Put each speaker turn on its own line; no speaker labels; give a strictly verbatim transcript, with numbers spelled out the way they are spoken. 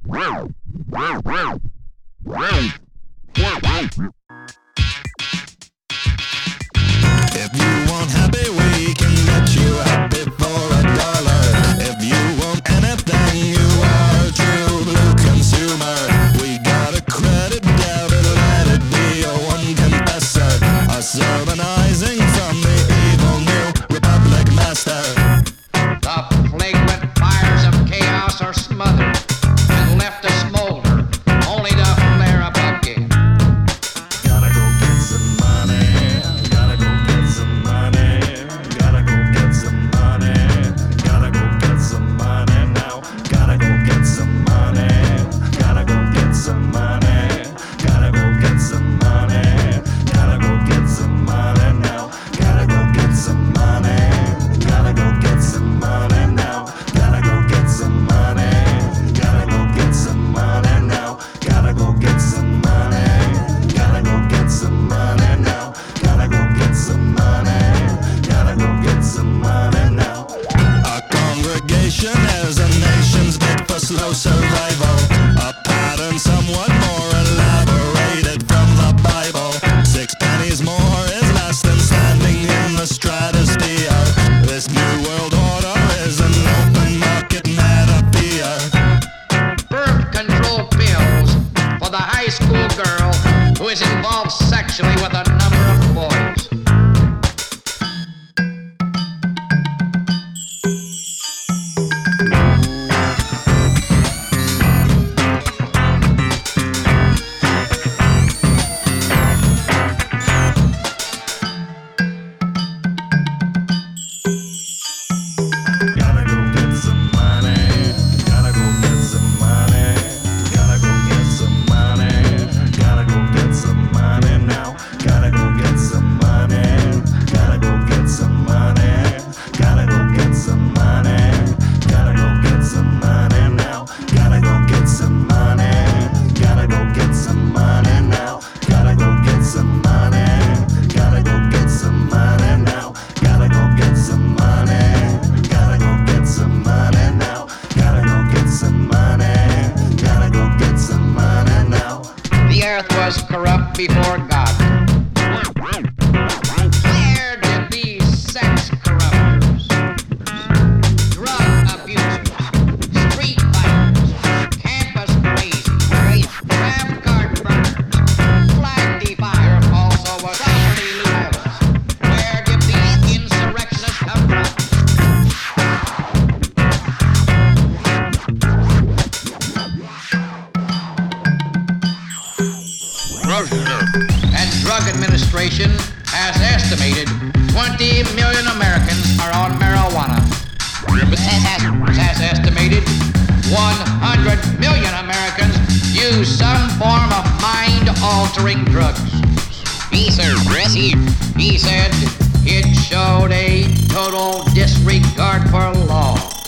If you want happy, we can get you happy for a dollar. If you want anything, you are a true blue consumer. We got a credit debit, let it be a one confessor. A sermonizing from the evil new Republic master.
The flagrant fires of chaos are smothered and left to smolder, only to flare up again.
Gotta go get some money. Gotta go get some money. Gotta go get some money. Gotta go get some money now. Gotta go get some money. Gotta go get some money. Gotta go get some money. Gotta go get some money now. Gotta go get some money. Gotta go get some money now. Gotta go get some money. Gotta go get some money now. Gotta go get some money. Gotta go get some money now. Gotta go get some money. Gotta go get some money now. A congregation is a nation's bid for slow survival. A pattern somewhat more elaborated from the Bible. Six pennies more is less than standing in the stratosphere. This new world order is an open market metaphor.
Birth control pills for the high school girl who is involved sexually with a number of boys.
Gotta go get some money. Gotta go get some money. Gotta go get some money. Gotta go get some money now. Gotta go get some money. Gotta go get some money. Gotta go get some money. Gotta go get some money now. Gotta go get some money. Gotta go get some money now. Gotta go get some money. Gotta go get some money now. Gotta go get some money. Gotta go get some money now. Gotta go get some money. Gotta go get some money now.
The earth was corrupt before God. Where did these sex corruptors, drug abusers, street fighters, campus crazies, tram card burners, flag defiers, also was property looters? Where did these insurrectionists come from? And Drug Administration has estimated twenty million Americans are on marijuana. Has estimated one hundred million Americans use some form of mind-altering drugs. He said, he said it showed a total disregard for law.